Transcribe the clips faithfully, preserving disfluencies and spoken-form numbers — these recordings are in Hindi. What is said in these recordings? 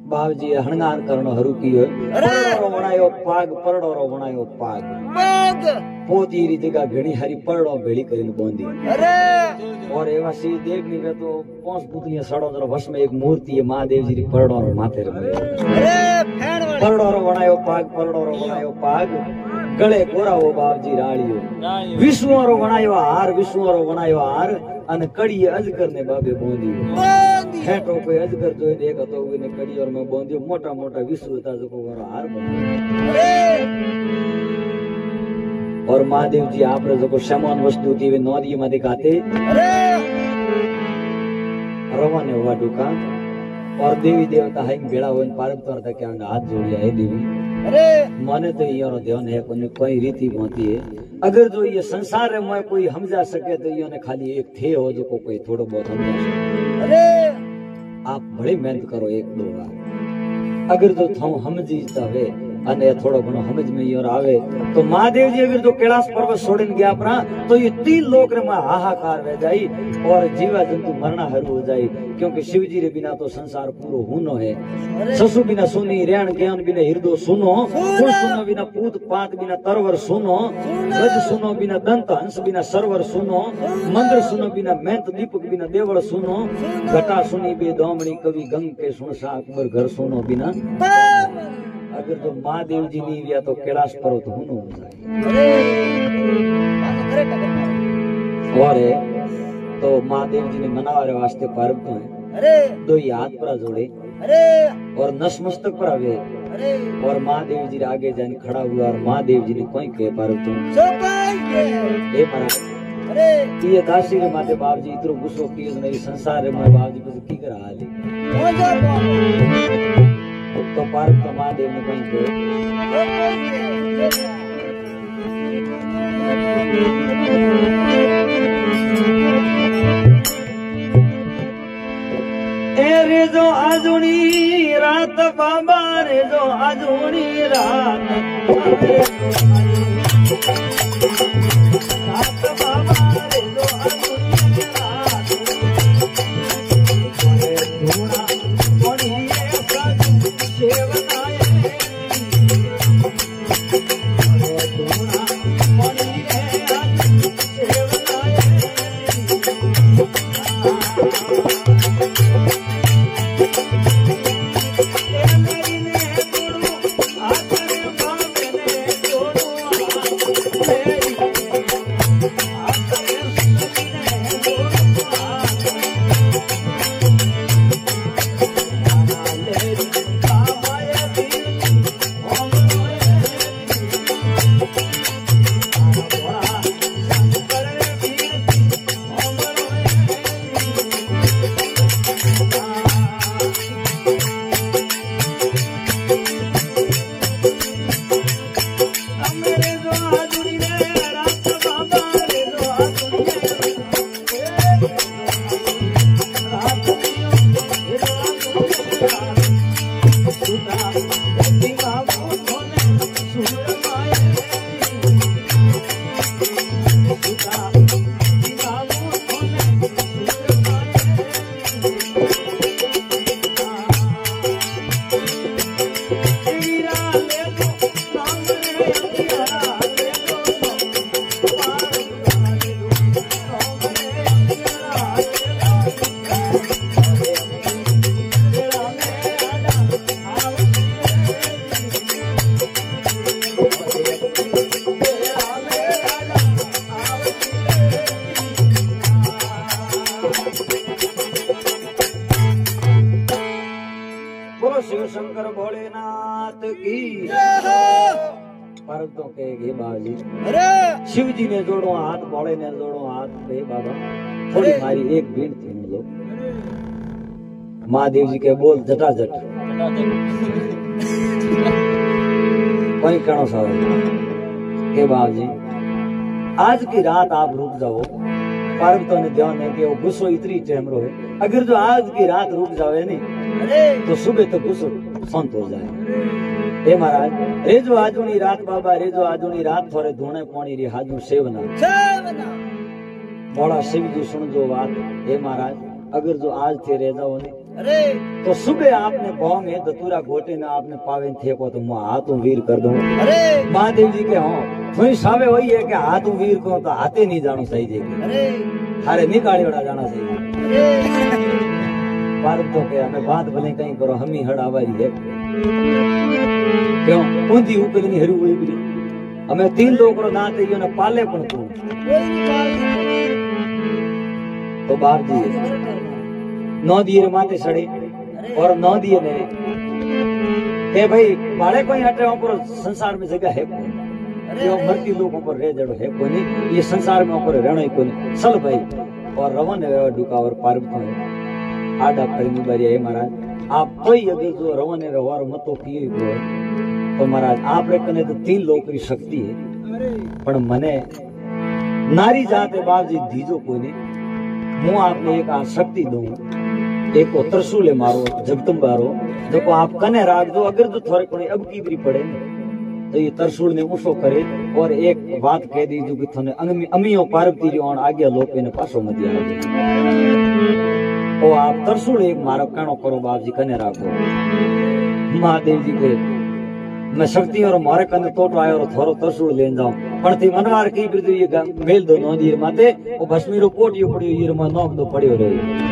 बाबजी हणगार करणो हरू कियो परडोरो वणायो पाग परडोरो वणायो पाग पाग पोती री जगह घणी हरी परडो भेड़ी करीने बोंदी अरे और एवा सी देखनी वे तो पांच पुतलियां सड़ो जरा वश में एक मूर्ति है महादेव जी री परडोरो माथे रे अरे फैन वाली परडोरो वणायो पाग परडोरो वणायो पाग गळे गोरावो बाबजी राळियो विष्णुरो वणायो हार विष्णुरो वणायो हार अने कड़ी अजगर ने बाबे बोंदी बोंदी हेटो कोई अजगर जोई देख तो उने कड़ी और में बोंदियो मोटा मोटा विष्णु ता जको वारो हार बन्यो अरे और महादेव जी आपरे जको समान वस्तु थी वे नदी में दिखाते अरे रवाने हुआ दुका और देवी देवता है बेड़ा होन पारक करता क्या हाथ जोड़िया है देवी अरे माने तो यारो ध्यान है कोई कोई रीति होती है अगर जो ये संसार में कोई समझा सके तो ये ने खाली एक थे हो जो को कोई थोड़ा बहुत समझा सके अरे आप बड़ी मेहनत करो एक दो बार अगर जो थो समझी तवे अने थोड़ो घणो समझ में और आवे तो महादेव जी अगर जो कैलाश पर्वत छोड़ीने गया परा तो ये तीन लोक रे में हाहाकार रह जाई और जीवा जंतु मरना हरू हो जाई क्योंकि शिव जी रे बिना तो संसार पूरो हुनो है ससु बिना सुनी रेण ज्ञान बिना हृदय सुनो कुल सुनो बिना पूत पात बिना तरवर सुनो गज सुनो बिना दंत हंस बिना सरवर सुनो मंदिर सुनो बिना मैंत दीपक बिना देवल सुनो घटा सुनी बे दोमड़ी कवि गंग के सुन सा अकबर घर सुनो बिना अगर तो महादेव जी नहीं लिया तो कैलाश पर्वत हुनो हो जाए अरे टकर और तो महादेव जी ने मनावारे वास्ते पार्वत को है अरे दो ही हाथ पर जोड़े अरे और नस मस्तक पर आवे अरे और महादेव जी आगे जाने खड़ा हुआ और महादेव जी ने कोई कहे पार्वत सबाई ए मरा अरे ये दासी रे माते बाप जी इतरो गुस्सो कियो नहीं संसार रे में बाप जी कुछ की करा हाली हो जा बाबू तो पार्वत तो महादेव ने कोई कहे रे जो आजुनी रात बाबा रे जो आजुनी रात रात बाबा रे जो आजुनी रात धूना कोणी ये साजू सेवनाए धूना कोणी ये साजू सेवनाए शिव शंकर भोलेनाथ की पर्वतों के गे बाजी अरे शिव जी ने जोड़ो हाथ भोले ने जोड़ो हाथ पे बाबा थोड़ी मारी एक भीड़ थी हम लोग महादेव जी के बोल जटाजट कोई कणो सारे के बाबजी आज की रात आप रुक जाओ पर्वतों ने ध्यान है कि वो गुस्सो इतनी टेमरो है अगर जो आज की रात रुक जावे नहीं तो सुबह तक गुस्सो शांत हो जाए हे महाराज रेजो आजुनी रात बाबा रेजो आजुनी रात थोड़े धोने पानी री हाजू सेवना सेवना बड़ा शिव जी सुन जो बात हे महाराज अगर जो आज थे रह जाओ ने अरे तो सुबह आपने भाव में दतूरा गोटे ने आपने पावे थे को तो मैं हाथ वीर कर दूं। अरे महादेव जी के हो थोड़ी सावे वही है कि हाथ वीर को तो हाथे नहीं जानो सही जी अरे हारे निकाली वड़ा जाना सही अरे भारत तो के हमें बात भले कहीं करो हम ही हड़ावारी है क्यों कुंदी ऊपर नहीं हरी हुई भी हमें तीन लोग रो दांत यो ने पाले पण तू कोई नहीं पाल तो बाप जी नौ दिए माथे सड़े और नौ दिए ने के भाई बाले कोई हटे ऊपर संसार में जगह है जो मरती लोगों पर रह जड़ो है कोई नहीं ये संसार में ऊपर रहना ही कोई नहीं चल भाई और रवन है डुका और पार्वती है आडा फरी बारी है महाराज आप कोई अगर जो रवन है व्यवहार मतो किए हो तो महाराज आप रे कने तो तीन लोग की शक्ति है पण मने नारी जाते बाप जी दीजो कोई नहीं मैं आपने एक आ शक्ति दूं एक को त्रिशूल मारो जगदम्बारो देखो आप कने राख दो अगर तो थोड़े कोई अब की भी पड़े तो ये त्रिशूल ने ऊंचो करे और एक बात कह दी जो कि थने अमी अमियो पार्वती री ओण आगे लोग ने पासो मत आ ओ आप त्रिशूल एक मारो कानो करो बाप जी कने राखो महादेव जी के मैं शक्ति और मारे कने तोटो आयो और थोरो त्रिशूल लेन जाऊं पण ती मनवार की बिरदु ये मेल दो नो दीर माते ओ भस्मीरो पोटियो पड़ियो ये मा नोक दो पड़ियो रे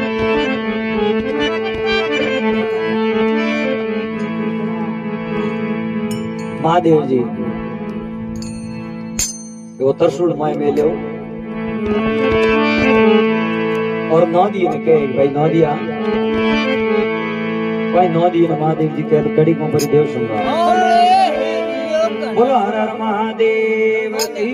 महादेव जी वो त्रिशूल माय में लियो और नौदी ने कहे भाई नौदिया भाई नौदी ने महादेव जी कहे कड़ी को पर देव सुनगा बोलो हर हर महादेव की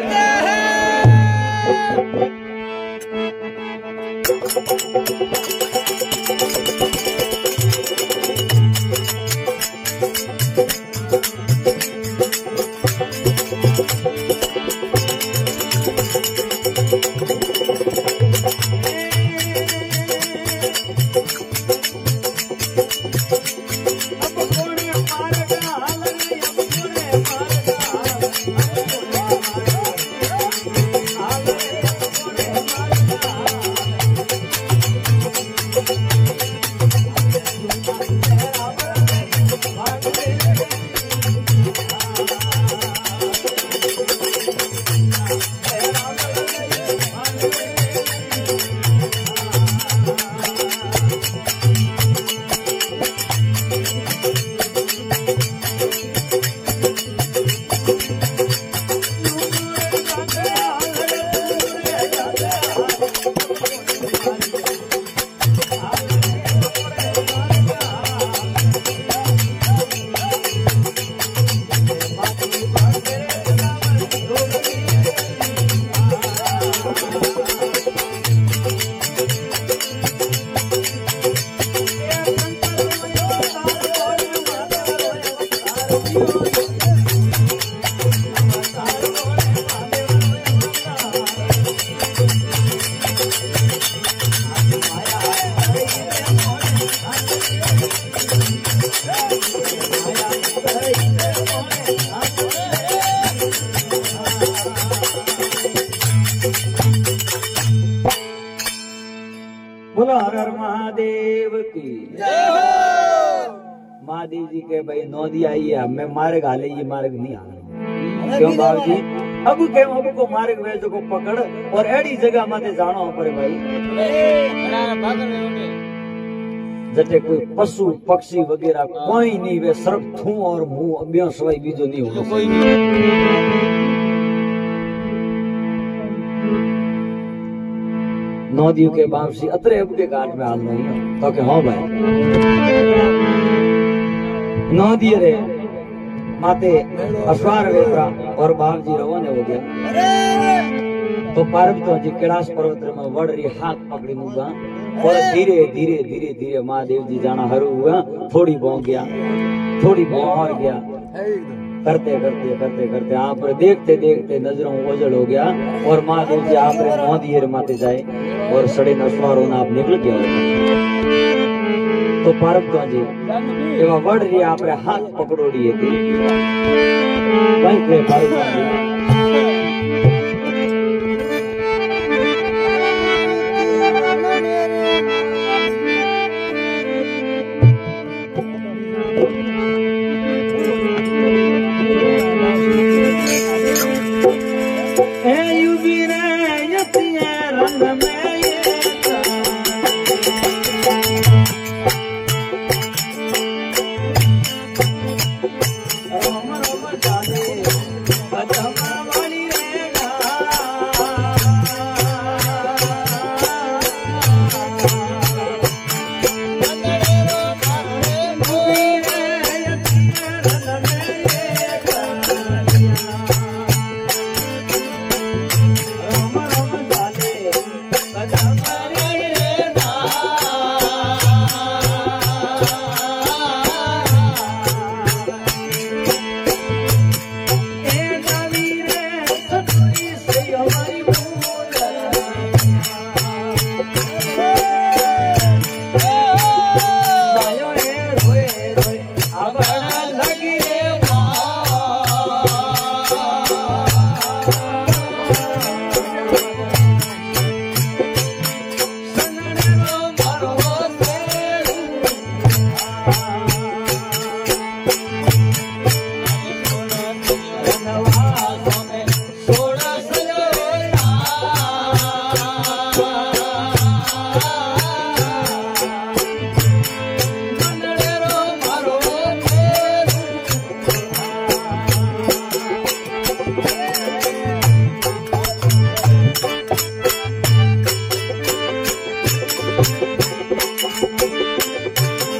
बोलो हर हर महादेव की महादेव जी के भाई नौदी आई है हमें मार्ग हाले ये मार्ग नहीं हाले क्यों बाबू जी अब के अब को मार्ग वे जो को पकड़ और एड़ी जगह माते जानो पर भाई जटे कोई पशु पक्षी वगैरह कोई नहीं वे सिर्फ थू और मुंह अबियो सवाई बीजो नहीं हो कोई नहीं नौदियों के बाप सी अतरे अब के घाट में हाल नहीं तो के हाँ भाई नौदिये रे माते अश्वार वेत्रा और बाप जी रवाने हो गया तो पार्वती जी कैलाश पर्वत में वड़ रही हाथ पकड़ी मुगा और धीरे धीरे धीरे धीरे महादेव जी जाना हरू हुआ थोड़ी बौं गया थोड़ी बौं और गया करते करते करते करते आप देखते देखते नजरों ओझल हो गया और महादेव जी आप नौदिये माते जाए और सड़े नशवारों ने आप निकल गया तो पार्वती जी एवं वड़ रही आप हाथ पकड़ोड़ी है वहीं पार्वती जी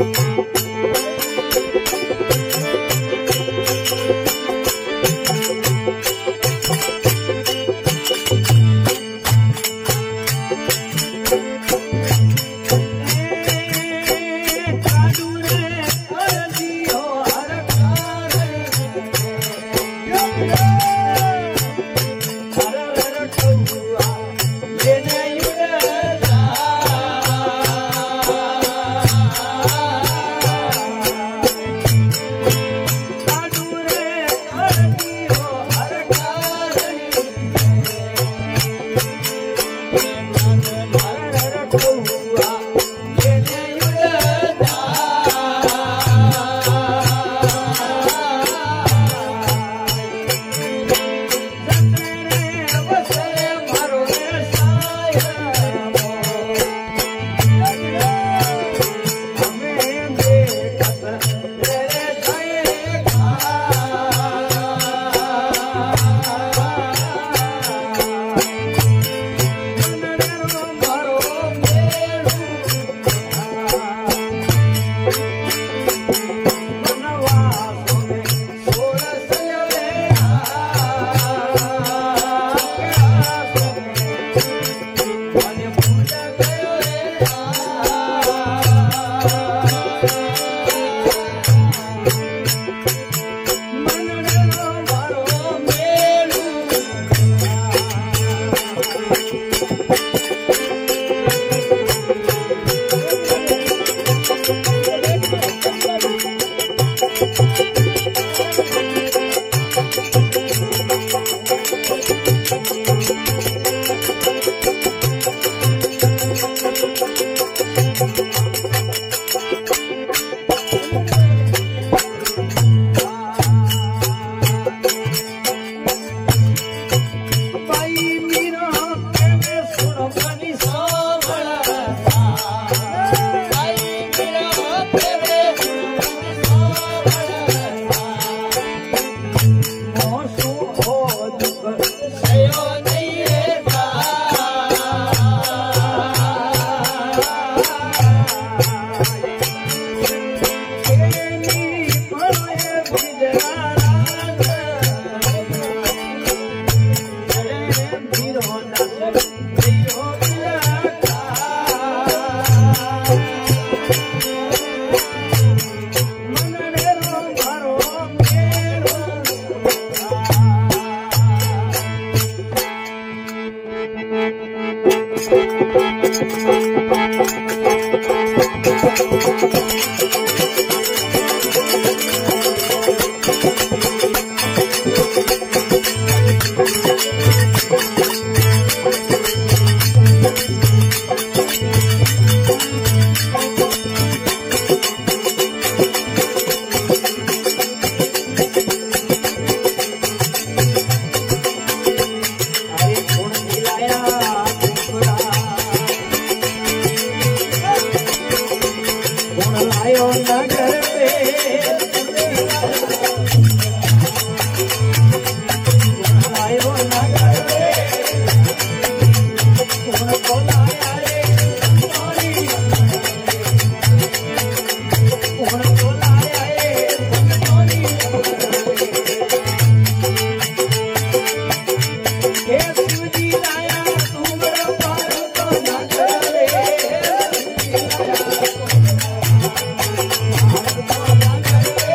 Thank you.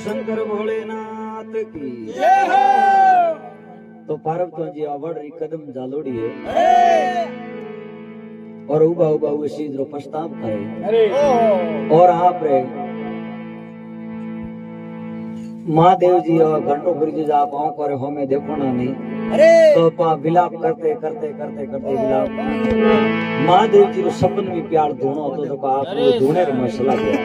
शंकर भोलेनाथ की जय हो। तो पार्वती जी आवड़ री कदम जालोड़ी है अरे और उबा उबा हुए सीधो पछताव करे अरे और आप रे महादेव जी और घंटों भर जी आप आँख करे हो में देखो ना नहीं अरे तो पा विलाप करते करते करते करते विलाप महादेव जी को सपन में प्यार धोनो तो तो आप वो धोने रे मसला गया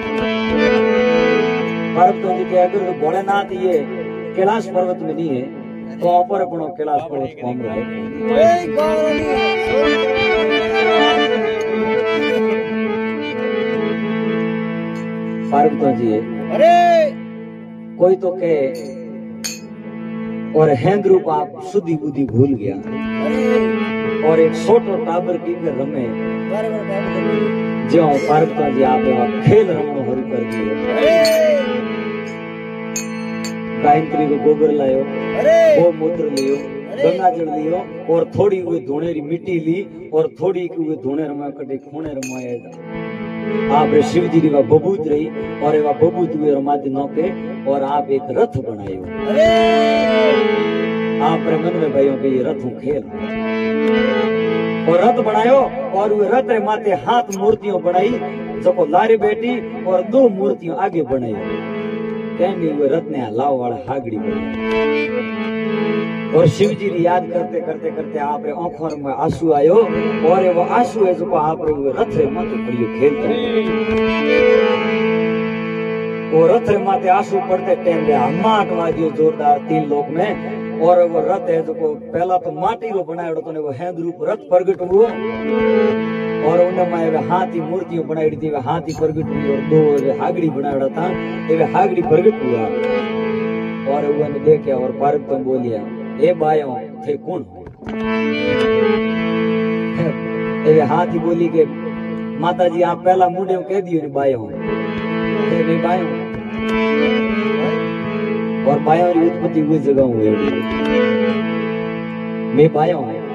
पार्वती जी के अगर तो भोलेनाथ ये कैलाश पर्वत में नहीं है तो ऊपर अपनो कैलाश पर्वत कौन रहे कोई गौर नहीं पार्वती जी है अरे कोई तो कहे और हैंद रूप आप सुधी बुद्धि भूल गया अरे और एक छोटो टाबर की के रमे बराबर बराबर जो पार्वती जी आप एवा खेल रमणो हरु कर दियो अरे गायत्री को गोबर लायो अरे वो मूत्र लियो गंगा जल लियो और थोड़ी हुई धोनेरी मिट्टी ली और थोड़ी की हुई धोने रमा कटे खूने रमाया आप शिव जी री बबूत रही और एवा बबूत हुए रमाती नौके और आप एक रथ बनायो अरे आप रे मन में भाइयों के ये रथ हूँ खेल और रथ बनायो और वो रथ रे माते हाथ मूर्तियों बनाई जको लारे बैठी और दो मूर्तियों आगे बनाई कहनी वो रथ ने लाव वाला हागड़ी बनाई और शिव जी ने याद करते करते करते आप रे आंखों में आंसू आयो और वो आंसू है जो आप रे वो रथ रे माथे पड़ियो खेलते वो रथ रे माथे आंसू पड़ते टाइम रे हमाट वाजियो जोरदार तीन लोक में और वो रथ है जो पहला तो माटी रो बनायो तो ने वो हैंद रूप रथ प्रगट हुओ और उनमें वे हाथी मूर्तियों बनाई थी वे हाथी प्रगट हुई और दो वे हागड़ी बनाया था वे हागड़ी प्रगट हुआ और वो ने देखा और पार्वती बोलिया ए बायो थे कौन वे हाथी बोली के माता जी आप पहला मुंडे कह दियो रे बायो वे बायो और बायो की उत्पत्ति हुई जगह हुई मैं बायो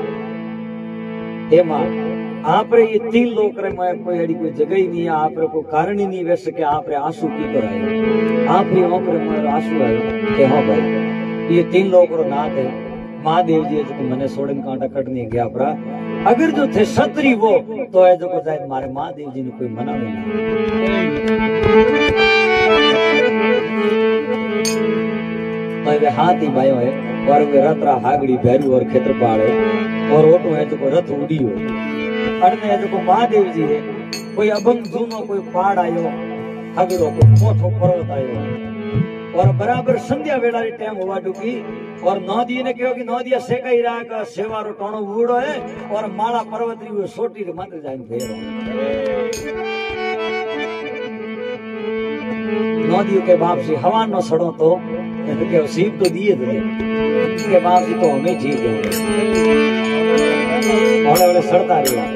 ए मां आप रे ये तीन लोग रे मैं कोई अड़ी कोई जगह ही नहीं है आप रे को कारण ही नहीं वैसे के आप रे आंसू की कर आए आप रे ओक रे मेरे आंसू आए के हां भाई ये तीन लोग रो नाथ है महादेव जी जो मैंने सोड़न कांटा कटने गया परा अगर जो थे छतरी वो तो है जो को जाए मारे महादेव जी ने कोई मना नहीं तो वे हाथी भाइयों है और वे रतरा हागड़ी भैरू और खेत्रपाल है और ओटो है जो को रथ उड़ी हो अड़ने है जो को महादेव जी है कोई अभंग जूनो कोई पहाड़ आयो हगड़ो कोई मोटो पर्वत आयो और बराबर संध्या वेला री टाइम हुआ डुकी और नौदी ने कहो कि नौदिया सेकाई रहा का सेवारो टोणो उड़ो है और माला पर्वत री वो सोटी रे मात्र जाइन फेरो नौदियों के बाप से हवा न सड़ो तो के सीप तो दिए थे के बाप से तो हमें जी दो और वाले सड़ता रहा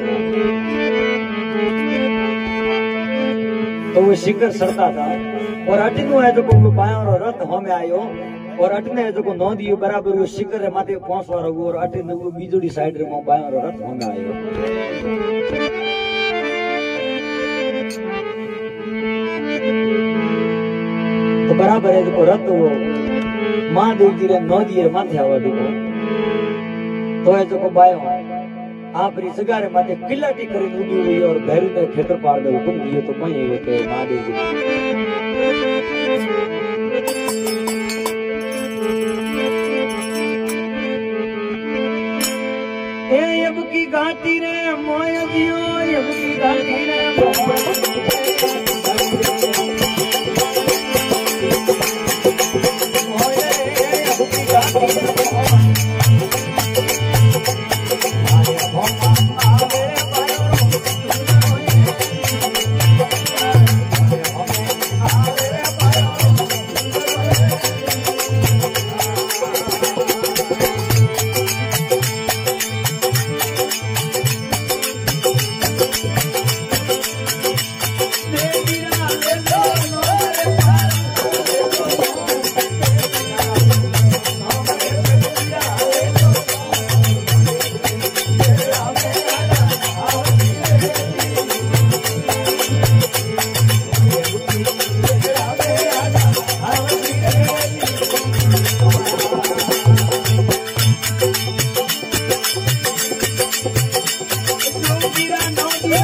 तो वो शिखर सड़ता था और अटनो है जो को बायों रो रथ हमें आयो और अटने है जो को नौदी बराबर वो शिखर रे माथे पहुंचवा रहो और अटने वो बीजोड़ी साइड रे मो बायों रो रथ हमें आयो तो बराबर है जो को रथ वो महादेव जी रे नौदी रे माथे आवा दो तो है जो को बायों आप री जगह रे माथे किल्लाटी करी उड़ी हुई और भैरू ने खेत्रपाल ने हुकुम दियो तो कोई है के महादेव जी ए अब की घाटी रे मोय दियो अब की घाटी रे मोय अब की घाटी रे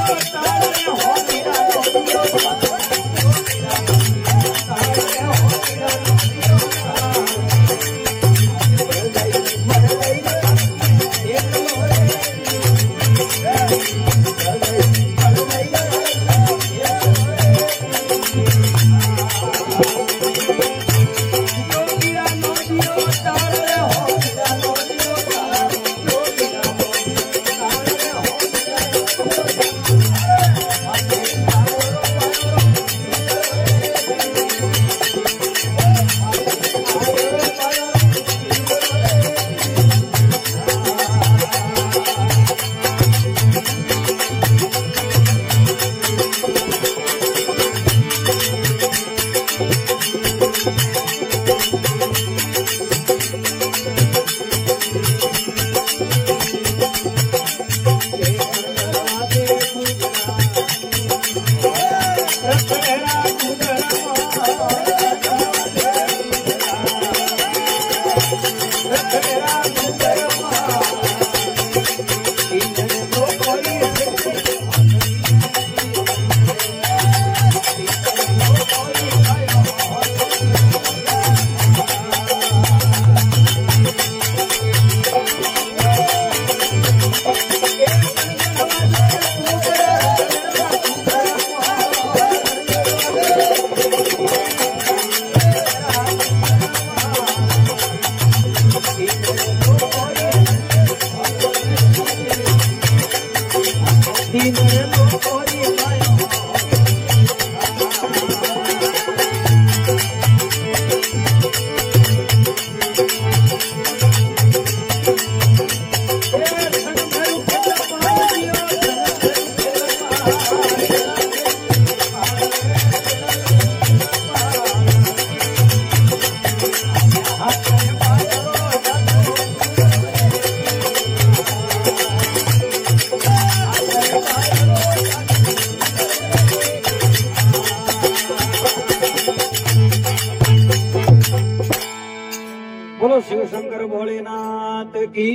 बोलो शिव शंकर भोलेनाथ की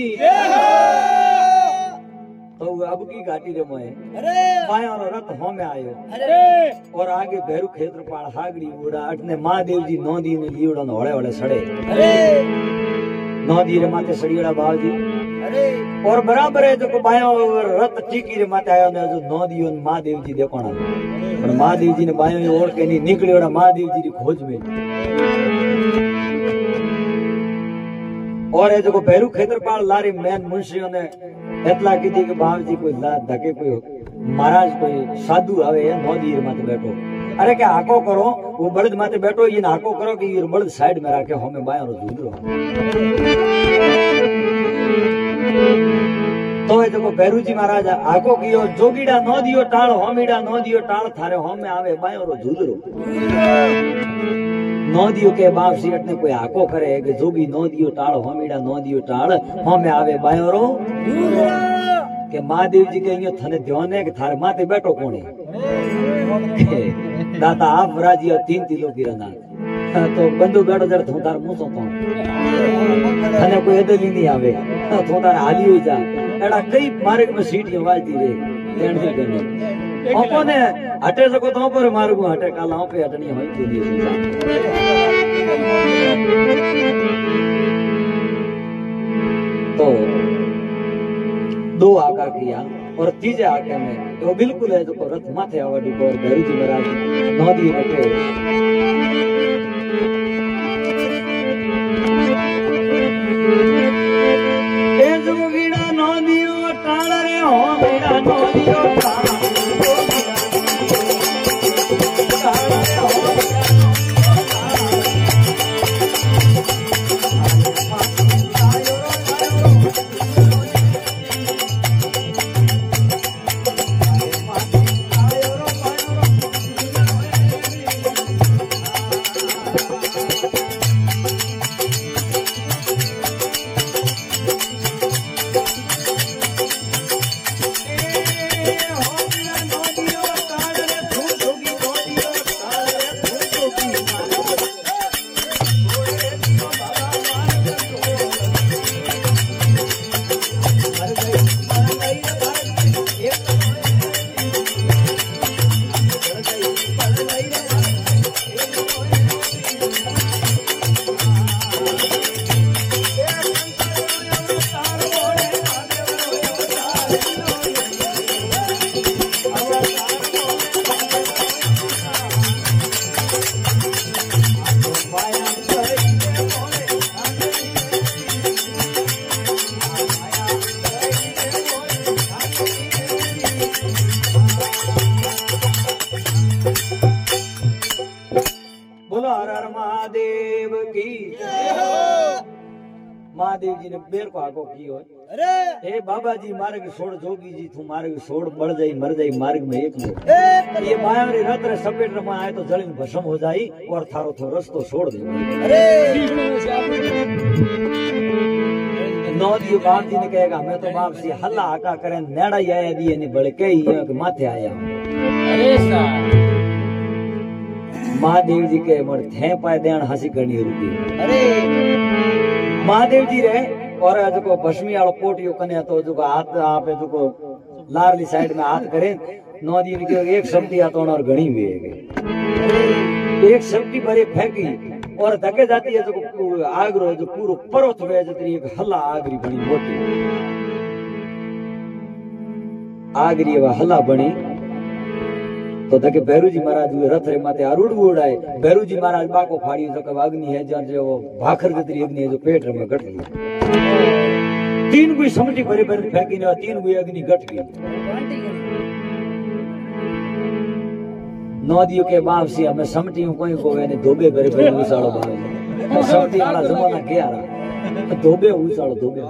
तो अब की घाटी रे मोए अरे बाया और रथ हो में आयो अरे और आगे भैरू क्षेत्रपाल हागड़ी उड़ा अटने महादेव जी नौ दी ने लीवड़ो ने होड़े होड़े सड़े अरे नौ दी रे माथे सड़ीड़ा बावजी अरे और बराबर है जो बाया और रथ टीकी रे माथे आयो ने जो नौ दी और महादेव जी देखोणा पर महादेव जी ने बाया ओढ़ के नहीं निकलियोड़ा महादेव जी री खोज में और ये जो भैरू क्षेत्रपाल लारी मैन मुंशियों ने एतला कीधी के बावजी कोई ला धके कोई महाराज कोई साधु आवे नौ दी रे माथे बैठो अरे क्या हाको करो वो बड़द माथे बैठो ये हाको करो कि ये बड़द साइड में रखे हमें बाया रो दूधरो तो ये जो भैरू जी महाराज हाको कियो जोगीड़ा नौ दियो टाळ होमीड़ा नौ दियो टाळ थारे होमे आवे बाया रो दूधरो नौ दियो के बाप सीट ने कोई हाको करे कि जोगी नौ दियो टाळ होमीड़ा नौ दियो टाळ होमे आवे बाया रो के महादेव जी के यो थने ध्यान है कि थारे माथे बैठो कोण है दाता आप राजी और तीन तिलो की रना तो बंदू बैठो जड़ थो तार मुसो तो थने कोई एदली नहीं आवे थो तार हाली हो जा एड़ा कई मार्ग में सीटियां वाजती रे लेण से करने ओपो ने हटे सको तो पर मार्गू हटे कालाओ पे हटनी होई थी दी तो दो आका किया और तीजे आके में तो बिल्कुल है जो रथ माथे आवड़ी को भैरू जी महाराज नौ दी रखे ए जो वीणा नौ दियो टाळ रे हो वीणा नौ दियो टाळ हो महादेव जी ने बेर को आगो कियो अरे हे बाबा जी मार्ग छोड़ जोगी जी तू मार्ग छोड़ बढ़ जाई मर जाई मार्ग में एक लो ए ये माया रे रत रे सपेट रमा आए तो जलिन भस्म हो जाई और थारो थो रस्तो छोड़ दे अरे नौ दियो बाप जी ने कहेगा मैं तो बाप से हल्ला हाका करे नेड़ा ही आया दिए ने बड़े कई के माथे आया अरे सा महादेव जी के मर थे पाए देन हंसी करनी रुकी अरे महादेव जी रे और जो भस्मी वालो पोटियो कने तो जो हाथ आपे जो लारली साइड में हाथ करे नौ दिन के एक शब्दी आतो और घणी भी है एक शब्दी भरे फेंकी और धके जाती है जो आगरो जो पूरो पर्वत वे जतरी एक हल्ला आगरी बनी मोटी आगरी व हल्ला बनी तो धके भैरू जी महाराज रथ रे माथे आरूढ़ उड़ाए भैरू जी महाराज बाको फाड़ी जो के अग्नि है जन जो भाखर जतरी अग्नि है जो पेट में गट गई तीन कोई समझी भरे भरे फेंकी ने तीन कोई अग्नि गट गई नौदियों के बाप से हमें समटी हूं कोई को ने धोबे भरे भरे उसाड़ो बावे समटी वाला जमाना गया रहा धोबे उसाड़ो धोबे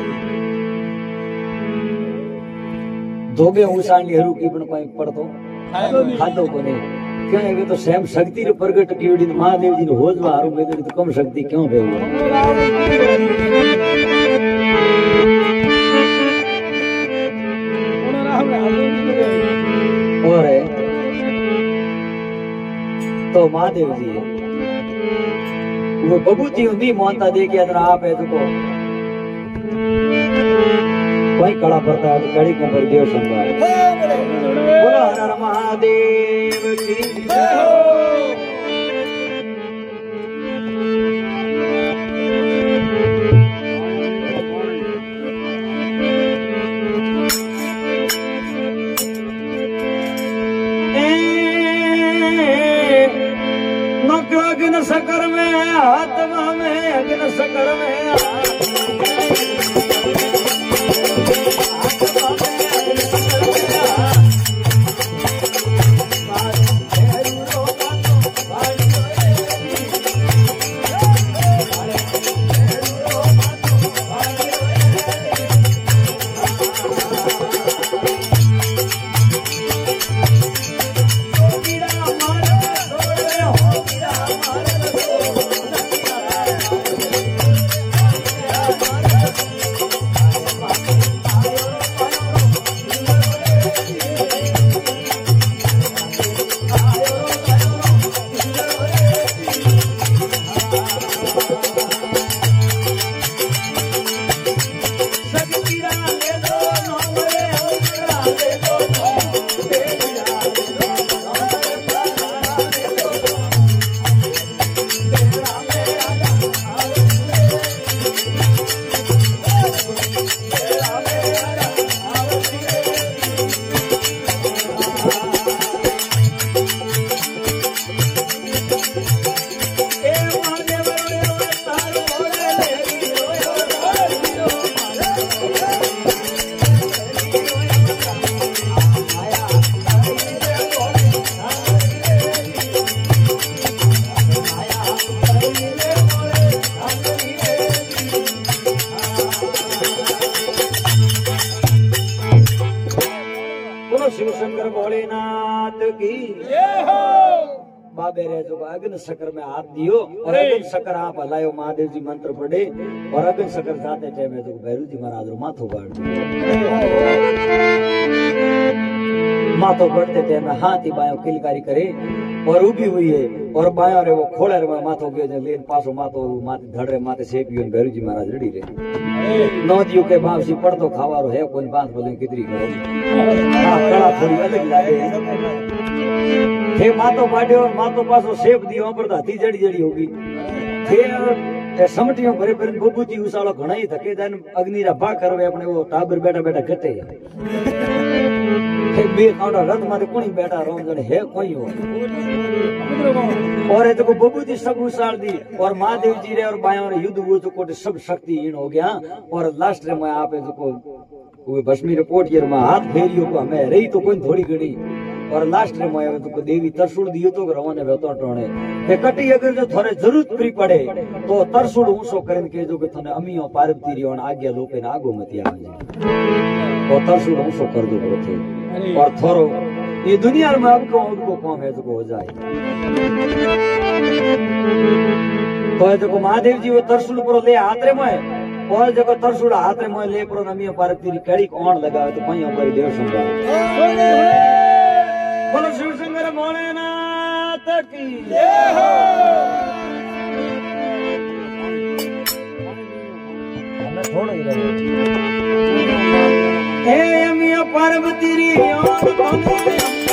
धोबे उसाड़नी हरू की पण कोई पड़तो खादो कोने क्यों है तो स्वयं शक्ति रे प्रगट कीड़ी महादेव जी ने होजवा हारू मेदड़ी तो कम शक्ति क्यों भेऊ और तो महादेव जी वो बबूती उन्हीं मानता दे के अंदर आप है तो कोई कड़ा पड़ता है तो कड़ी कंबर देव संभाल बोला हर हर महादेव की जय हो अग्न सकर में आत्मा में अग्न सकर में शिव शंकर भोलेनाथ की जय हो। बाबे रे जो अग्न शकर में हाथ दियो और अग्न शकर आप हलायो महादेव जी मंत्र पढ़े और अग्न शकर जाते टाइम में जो भैरू जी महाराज रो माथो बाढ़ माथो बढ़ते टाइम में हाथ ही बायो किलकारी करे और उभी हुई है और बायो रे वो खोले रे माथो के जो लेन पासो माथो माथे धड़ रे माथे सेपियो भैरू जी महाराज रेडी रे नौदियों के बाप सी पड़तो खावारो है कोई बात बोले कितरी करे हां कड़ा थोड़ी अलग लागे हे मातो पाड्यो और मातो पासो सेप दियो पर हाथी जड़ी जड़ी होगी फिर समटियों भरे भरे बबूजी उसालो घणा ही धके जान अग्नि रा बा करवे अपने वो टाबर बैठा बैठा घटे हे बे कांडा रथ मारे कोनी बैठा रोम जने है कोई हो और ये तो बबूजी सब उसाल दी और महादेव जी रे और बायों रे युद्ध वो तो कोटे सब शक्ति इन हो गया और लास्ट रे में आपे जो को वो भस्मी रिपोर्ट ये में हाथ फेरियो को हमें रही तो कोई थोड़ी घड़ी और लास्ट में मैं तो देवी तरसुड़ दियो तो रवाने वेतो टोणे के कटी अगर जो थोड़े जरूरत फ्री पड़े तो तरसुड़ ऊंसो करन के जो के थने अमियो पार्वती रियोन आगे लोपे ना आगो मती आवे और तरसुड़ ऊंसो कर दो करो थे और थोरो ये दुनिया में आपको आपको काम है तो हो जाए तो जो महादेव जी वो तरसुड़ पर ले हाथ रे में और जगह तरसुड़ हाथ में ले पर नमियो पार्वती री कड़ी कोण लगावे तो पई ऊपर देव संगा बोलो शिव शंकर भोलेनाथ की जय हो हमें थोड़ा ही लगे हे अमियो पार्वती री और तने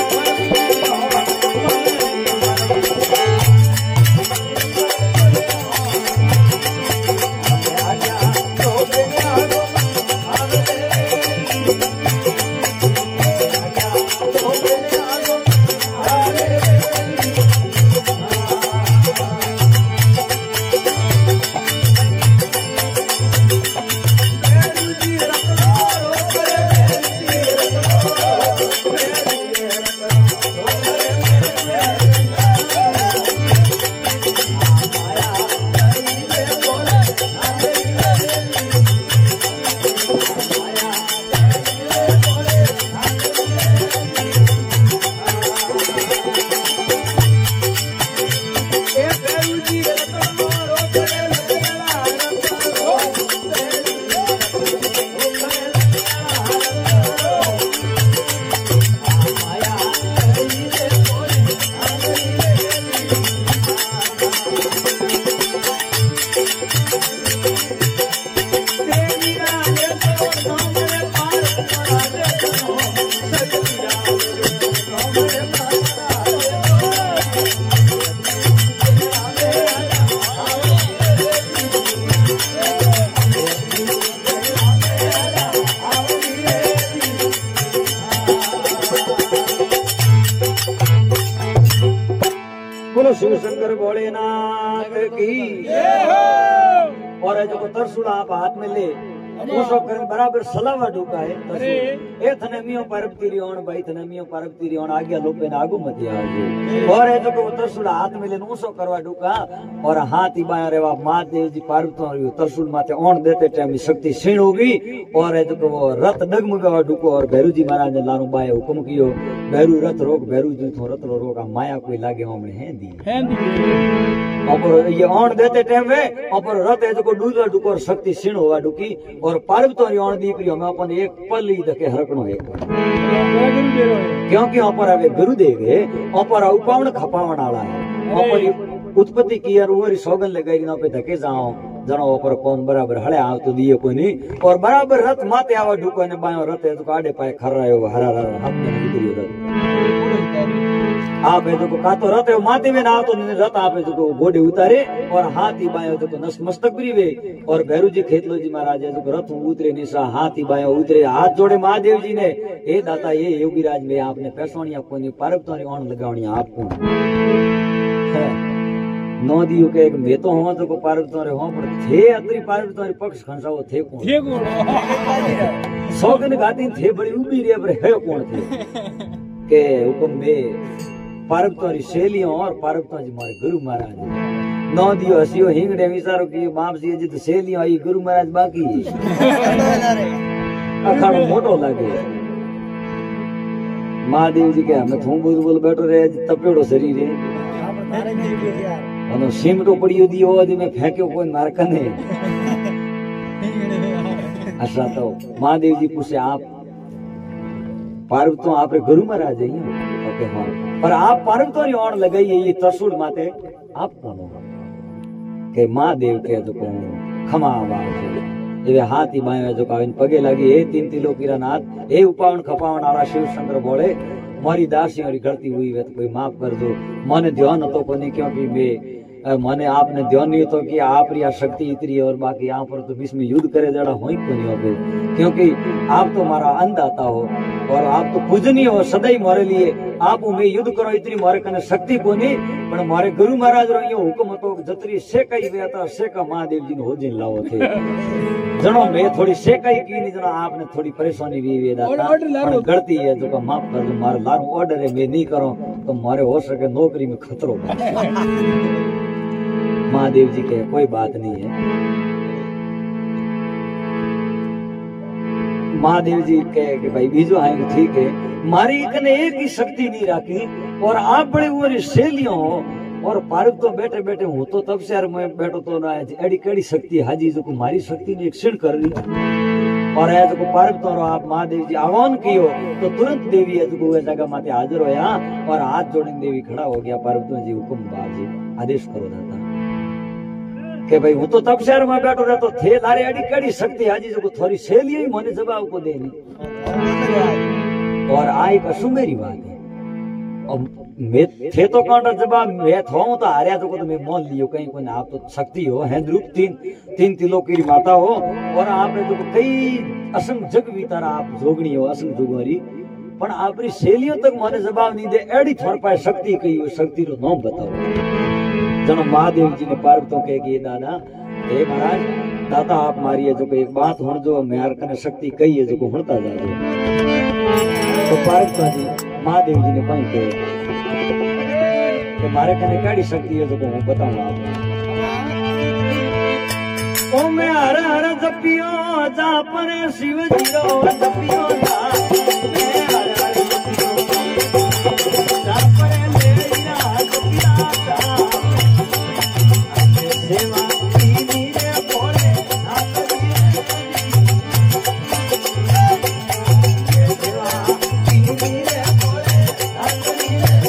शिव शंकर भोलेनाथ की जय हो और जो तरसुड़ आप हाथ में ले उसो करन बराबर सलावा ढूका है ए थने मियो पार्वती रियोन भाई थने मियो पार्वती रियोन आगे लोपे ना आगू मत आजे और ए जो तरसुड़ हाथ में ले उसो करवा ढूका और हाथ ही बाया रेवा महादेव जी पार्वती तरसुड़ माथे ओण देते टाइम शक्ति क्षीण होगी और ए जो वो रथ डगमगावा ढूको और भैरू जी महाराज ने लानु बाए हुक्म कियो भैरू रथ रोक भैरू जी थो रथ रोक माया कोई लागे हमने हेंदी हेंदी और ये ओण देते टाइम वे और रथ ए जो डूजा ढूको और शक्ति क्षीण होवा ढूकी और पार्वती ओण दीकरी में अपन एक पल ही धके हरकणो एक क्योंकि ऊपर आवे गुरुदेव है ऊपर उपावण खपावण वाला है ऊपर उत्पत्ति की और ओरी सौगन लगाई ना पे धके जाओ जणो ऊपर कौन बराबर हळे आव तो दिए कोई नहीं और बराबर रथ माते आवा ढुको ने बायो रथ है तो आडे पाए खरायो हरा हरा हम ने उतरी रथ आप है जो का तो रथ है माते में ना तो रथ आप है जो घोड़े उतारे और हाथी बायो जो नस मस्तक ब्रीवे और भैरू जी खेतलो जी महाराज है जो रथ उतरे निशा हाथी बायो उतरे हाथ जोड़े महादेव जी ने हे दाता ये योगीराज में आपने पैसोनिया कोनी पार्वती ओण लगावणी आपको नो दियो के एक मैं तो हो तो को पार्वती रे हो पर थे अतरी पार्वती पक्ष खंसाओ थे कौन थे कौन सौगन गाती थे बड़ी उबी रे पर है कौन थे के हुकुम में पार्वती शैलियों और पार्वती जी मारे गुरु महाराज नो दियो हसियो हिंगड़े विचारो की बाप जी जी तो शैलियों आई गुरु महाराज बाकी अखाड़ो मोटो लागे महादेव जी के हमें थू बोल बोल बैठो रे तपेड़ो शरीर है और सिमटो पड़ियो दियो आज में फेंक्यो कोई मारकने अच्छा तो महादेव जी पूछे आप पार्वती आप गुरु महाराज है ओके हाँ पर आप पार्वती ओण लगाइए ये तरसुड़ माते आप कौन हो के महादेव के तो कौन खमा आवाज ये हाथी बायो जो काविन पगे लगी हे तीन तिलो किरण हाथ हे उपावण खपावण वाला शिव शंकर बोले मारी दासी और गलती हुई है तो कोई माफ कर दो मन ध्यान तो कोनी क्योंकि मैं अ, माने आपने ध्यान नहीं तो कि आप रिया शक्ति इतनी है और बाकी यहाँ पर तो बीच में युद्ध करे जड़ा हो ही को नहीं हो गए, क्योंकि आप तो हमारा अन्नदाता हो और आप तो पूजनीय हो सदैव मारे लिए। आप उमे युद्ध करो इतनी मारे कने शक्ति को नहीं, पर मारे गुरु महाराज रो यो हुक्म હતો जतरी सेकाई वेता सेका महादेव जी ने हो जिन लाओ थे जनो मैं थोड़ी सेकाई की नहीं जनो आपने थोड़ी परेशानी भी वेदा था गलती है जो का माफ कर दो मारे लारू ऑर्डर है मैं नहीं करो तो मारे हो सके नौकरी में खतरो महादेव जी के कोई बात नहीं है। महादेव जी कहे कि भाई बीजो आएंगे ठीक है, मारी कने एक ही शक्ति नहीं रखी और आप बड़े वो सहेलियों हो और पार्क तो बैठे बैठे हूँ तो तब से यार मैं बैठो तो ना एडी कड़ी शक्ति हाजी जो मारी शक्ति ने एक क्षण कर दी और है जो पार्क तो आप महादेव जी आह्वान कियो तो तुरंत देवी है जो जगह माते हाजिर हो यहाँ और हाथ जोड़ने देवी खड़ा हो गया। पार्वती जी हुक्म बाजी आदेश करो दाता के भाई हूँ तो तब शहर में बैठो रहतो थे तारे अड़ी कड़ी शक्ति हाजी जो थोड़ी सहेली ही मने जवाब को देनी और आ एक असुमेरी बात है और मैं थे तो कांटा जवाब मैं था तो हारिया तो, तो मैं मान लियो कहीं कोई आप तो शक्ति हो हैं रूप तीन तीन तिलों की माता हो और आपने तो कई असंग जग भी तारा आप जोगनी हो असंग जोगरी पर आपरी सहेलियों तक मने जवाब नहीं दे एड़ी थोड़ पाए शक्ति कही वो शक्ति रो नाम बताओ। जब महादेव जी ने पार्वतों कहे कि दादा हे महाराज दादा आप मारिए जो एक बात हुण जो म्यार कने शक्ति कही है जो हुणता जा तो पार्वती जी महादेव जी ने कहीं कहे कि मारे कने काड़ी शक्ति है जो को मैं बताऊं आपको ओ मैं हर हर जपियो जा पर शिव जी रो जपियो जा मैं हर हर जपियो जा पर मेरा जपिया जा सेवा की रे बोले हाथ दिए सेवा की रे बोले हाथ दिए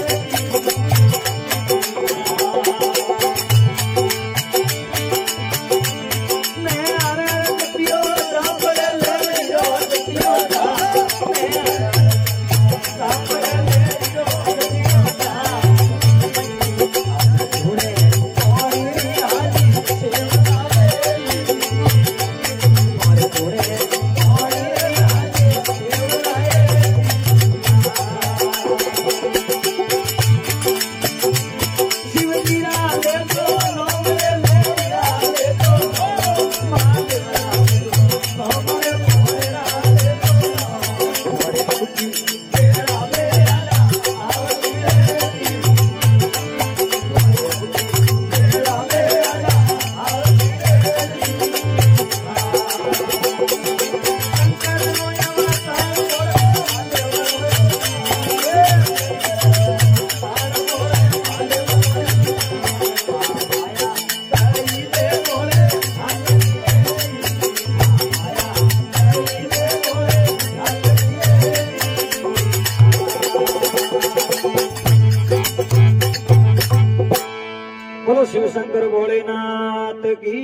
शिव शंकर भोलेनाथ की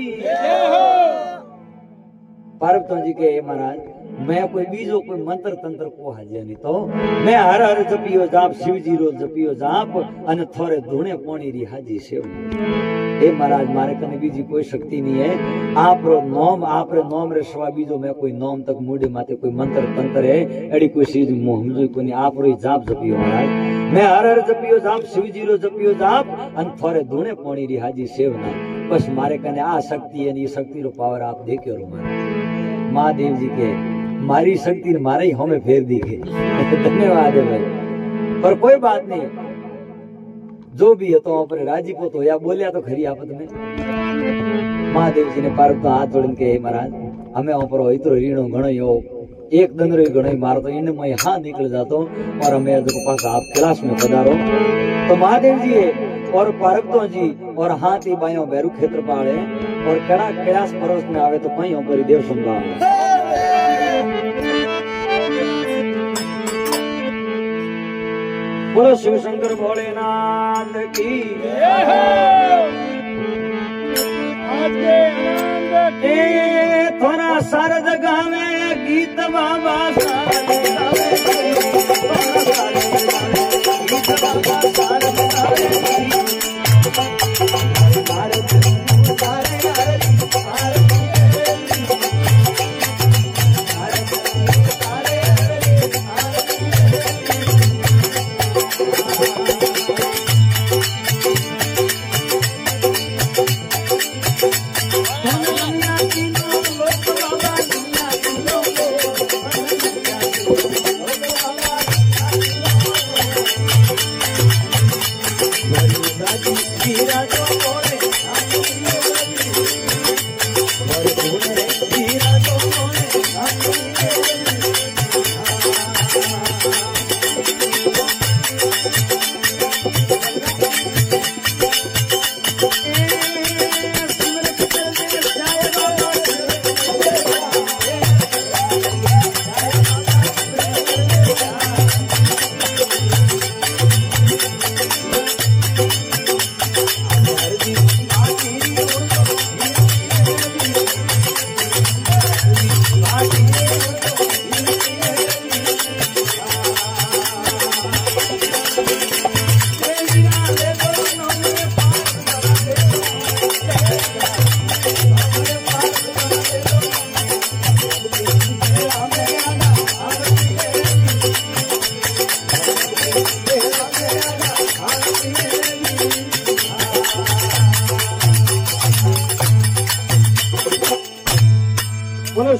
पार्वती जी के महाराज मैं कोई बीजो कोई मंत्र तंत्र को हाजिर नहीं तो मैं हर हर जपियो जाप शिव जी रो जपियो जाप अने थोड़े धुणे पानी री हाजी सेव हे महाराज मारे कने बीजी कोई शक्ति नहीं है आप रो नाम आप रे नाम रे सवा बीजो मैं कोई नाम तक मुडे माते कोई मंत्र तंत्र है एडी कोई चीज मोह हमजो कोई नहीं आप रो जाप जपियो महाराज मैं हर हर जपियो जाप शिव जी रो जपियो जाप अन थोड़े धुणे पानी री हाजी सेवना बस मारे कने आ शक्ति है ये शक्ति रो पावर आप देखियो रो महाराज महादेव जी के मारी शक्ति मारे ही हमें फेर दी के धन्यवाद है भाई पर कोई बात नहीं जो भी है तो पर राजी को तो या बोलिया तो खरी आपत में महादेव जी ने पार्वती हाथ जोड़न के महाराज हमें ऊपर इतरो रीणो घणो यो एक दंडो घणो मारो तो इन में हाँ निकल जातो और हमें जो पास आप क्लास में पधारो तो महादेव जी है और पार्वती जी और हाथी बायों बैरू क्षेत्र पाड़े और कड़ा कैलाश पर्वत में आवे तो कहीं ऊपर देव संभाव बोलो शिव शंकर भोलेनाथ की थोड़ा सारा जगह में गीत बाबा सारे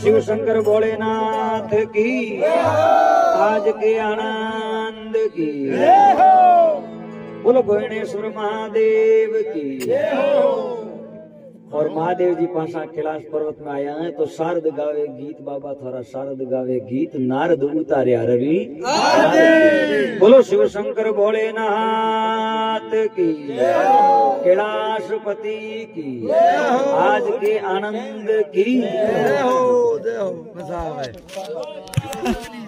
शिव शंकर भोलेनाथ की, आज के आनंद की, बोलो भुवनेश्वर महादेव की। और महादेव जी पासा कैलाश पर्वत में आया है तो शारद गावे गीत, बाबा थारा शारद गावे गीत, नारद उतारे रवि। बोलो शिव शंकर भोलेनाथ की, कैलाशपति की, आज के आनंद की।